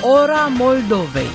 Ora Moldovei.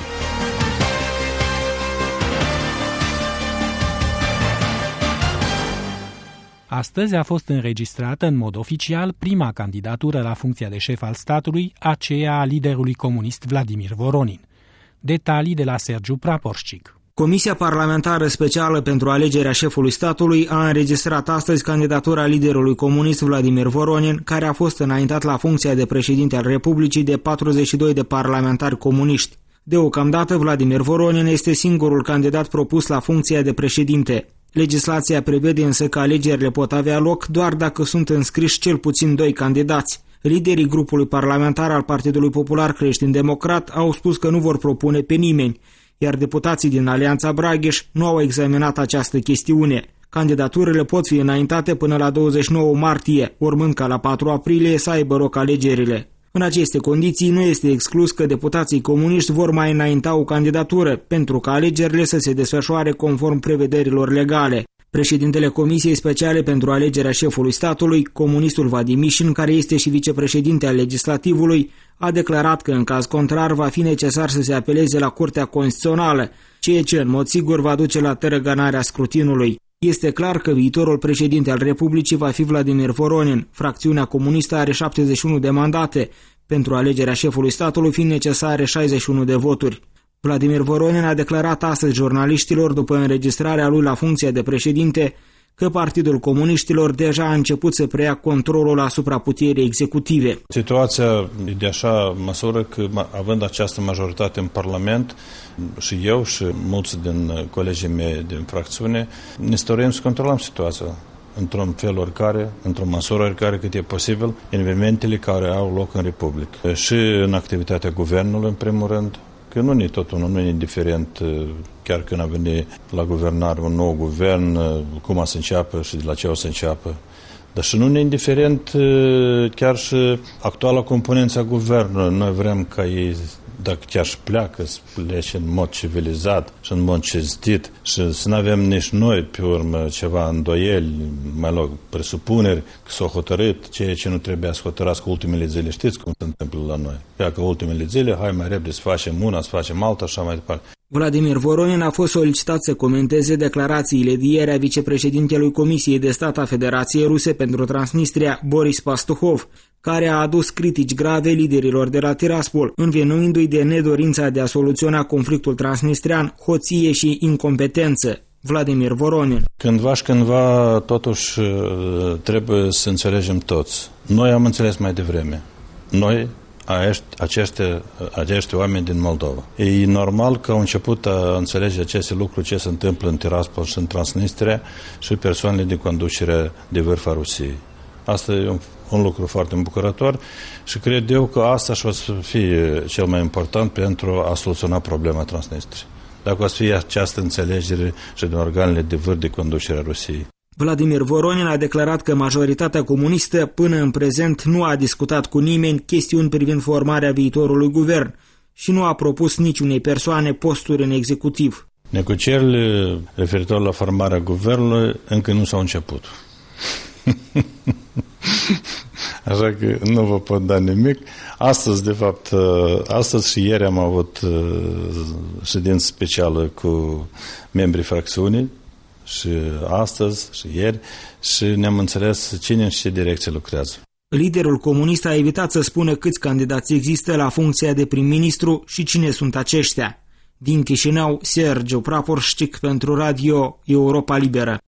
Astăzi a fost înregistrată în mod oficial prima candidatură la funcția de șef al statului, aceea a liderului comunist Vladimir Voronin. Detalii de la Sergiu Praporșcic. Comisia parlamentară specială pentru alegerea șefului statului a înregistrat astăzi candidatura liderului comunist Vladimir Voronin, care a fost înaintat la funcția de președinte al Republicii de 42 de parlamentari comuniști. Deocamdată, Vladimir Voronin este singurul candidat propus la funcția de președinte. Legislația prevede însă că alegerile pot avea loc doar dacă sunt înscriși cel puțin 2 candidați. Liderii grupului parlamentar al Partidului Popular Creștin-Democrat au spus că nu vor propune pe nimeni, iar deputații din Alianța Bragheș nu au examinat această chestiune. Candidaturile pot fi înaintate până la 29 martie, urmând ca la 4 aprilie să aibă loc alegerile. În aceste condiții nu este exclus că deputații comuniști vor mai înainta o candidatură, pentru ca alegerile să se desfășoare conform prevederilor legale. Președintele Comisiei Speciale pentru alegerea șefului statului, comunistul Vadim Mișin, care este și vicepreședinte al Legislativului, a declarat că în caz contrar va fi necesar să se apeleze la Curtea Constituțională, ceea ce în mod sigur va duce la tărăgănarea scrutinului. Este clar că viitorul președinte al Republicii va fi Vladimir Voronin. Fracțiunea comunistă are 71 de mandate, pentru alegerea șefului statului fiind necesare 61 de voturi. Vladimir Voronin a declarat astăzi jurnaliștilor, după înregistrarea lui la funcția de președinte, că Partidul Comuniștilor deja a început să preia controlul asupra puterii executive. Situația e de așa măsură că, având această majoritate în Parlament, și eu și mulți din colegii mei din fracțiune, ne stăruim să controlăm situația într-un fel oricare, într-o măsură oricare cât e posibil, evenimentele care au loc în Republică. Și în activitatea guvernului, în primul rând, că nu e tot unul, nu e indiferent chiar când a venit la guvernare un nou guvern, cum o să înceapă și de la ce o să înceapă. Dar și nu e indiferent chiar și actuala componență a guvernului. Noi vrem ca ei, dacă chiar și pleacă, să plece în mod civilizat și în mod cinstit și să nu avem nici noi pe urmă ceva îndoieli, mai loc presupuneri că s-au hotărât ceea ce nu trebuia să hotărască ultimele zile. Știți cum se întâmplă la noi? Pleacă ultimele zile, hai mai repede să facem una, să facem alta și așa mai departe. Vladimir Voronin a fost solicitat să comenteze declarațiile de ieri a vicepreședintelui Comisiei de Stat a Federației Ruse pentru Transnistria, Boris Pastuhov, care a adus critici grave liderilor de la Tiraspol, învinuindu-i de nedorința de a soluționa conflictul transnistrian, hoție și incompetență. Vladimir Voronin. Cândva, totuși, trebuie să înțelegem toți. Noi am înțeles mai devreme. Noi, acești oameni din Moldova. E normal că au început a înțelege aceste lucruri, ce se întâmplă în Tiraspol și în Transnistria și persoanele de conducere de vârf a Rusiei. Asta e un lucru foarte îmbucurător și cred eu că asta și o să fie cel mai important pentru a soluționa problema Transnistriei. Dacă o să fie această înțelegere și din organele de vârf de conducere a Rusiei. Vladimir Voronin a declarat că majoritatea comunistă până în prezent nu a discutat cu nimeni chestiuni privind formarea viitorului guvern și nu a propus niciunei persoane posturi în executiv. Negocierile referitor la formarea guvernului încă nu s-au început. Așa că nu vă pot da nimic. Astăzi, de fapt, astăzi și ieri am avut ședință specială cu membrii fracțiunii și astăzi și ieri și ne-am înțeles cine și ce direcție lucrează. Liderul comunist a evitat să spună câți candidați există la funcția de prim-ministru și cine sunt aceștia. Din Chișinău, Sergiu Praporșcic pentru Radio Europa Liberă.